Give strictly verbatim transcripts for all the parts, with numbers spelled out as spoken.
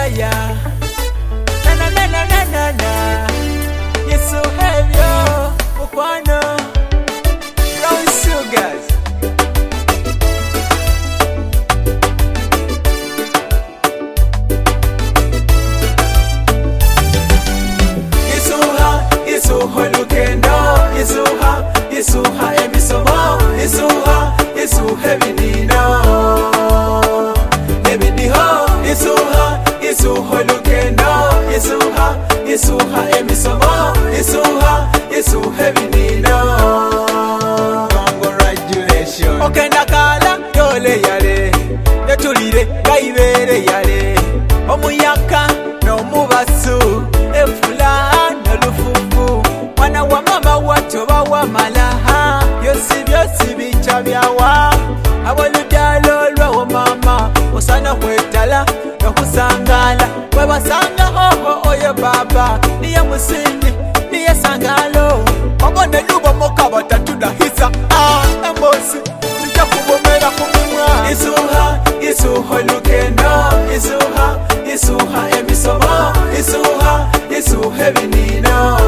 ya na na na na na na na Yesu hebyo ukwano Brown Sugars Isuha Isuha lukendo Isuha Isuha emisomo Isuha Isuha binino Isuha, Isuha lukendo Isuha, Isuha emisomo Isuha, Isuha binino Congratulations Okenda kala yole yale Netulire gaibere yale Omuyaka no mubasu Efula no lufufu Mwana wa mama watu wa malaha Yosi byosi bicha byawa Awaludalo lwa mama Osana kwetala no kusangala Webasanga hoho oye baba Niye musini, niye sangalo Wabone lubo moka batatula hisa Ah, embosi, sija kubomera kumimwa Isuha, Isuha lukendo Isuha, Isuha emisomo Isuha, Isuha binino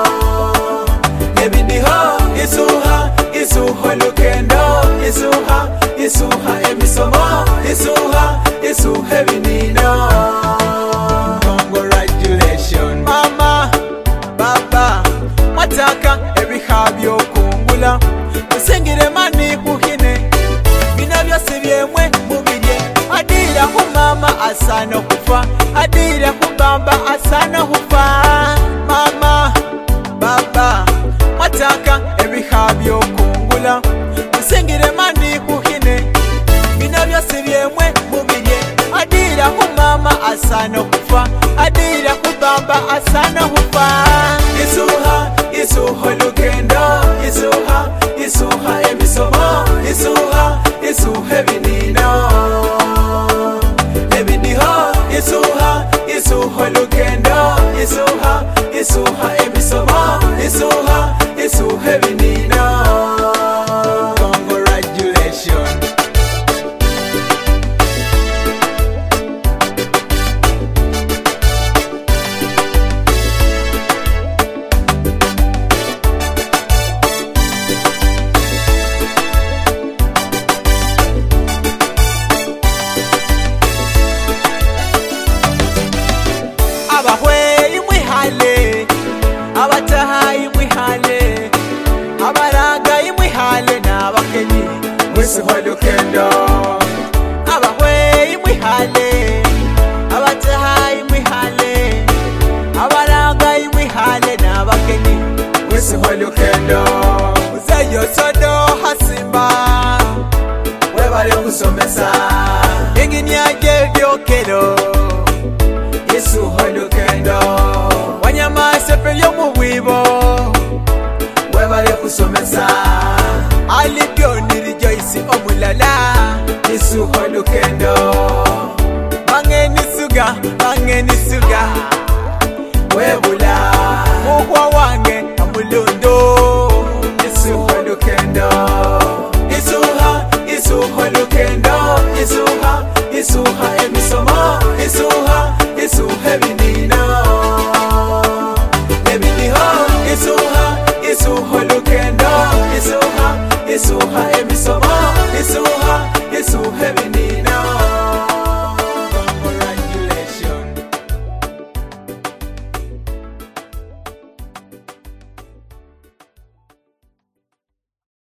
Ebiniho, Isuha, Isuha lukendo Isuha, Isuha emisomo Isuha, Isuha binino Congratulations Mama, Baba Mataka ebihabyo kungula Musingire mani kuhine Bina byose byemwe mubirye Adira ku mama asana kufa Adira ku baba asana kufa Mama, Baba Mataka ebihabyo kungula Musingire mani kuhine Bina byose byemwe mubirye Adira ku mama asana kufa Adira ku baba asana kufa Isuha, Isuha lukendo Isuha, Isuha emisomo Isuha, Isuha binino Ebiniho Isuha, Isuha lukendo Isuha, Isuha emisomo Isuha, Isuha binino Congratulations Abahwe imwihale Abataha imwihale Abaraga imwihale Nabakenyi Mwisuha lukendo Abahwe imwihale Abataha imwihale Abaraga imwihale Nabakenyi Mwisuha lukendo Uzeyo sodo hasimba Webale kusomesa Ingini aje vyokero Isuha lukendo Wanyama sepelyo muwibo Webale kusomesa Alibyo nirijoisi omulala Isuha lukendo Bangeni suga, bangeni suga Webula Mukwa wange amulundo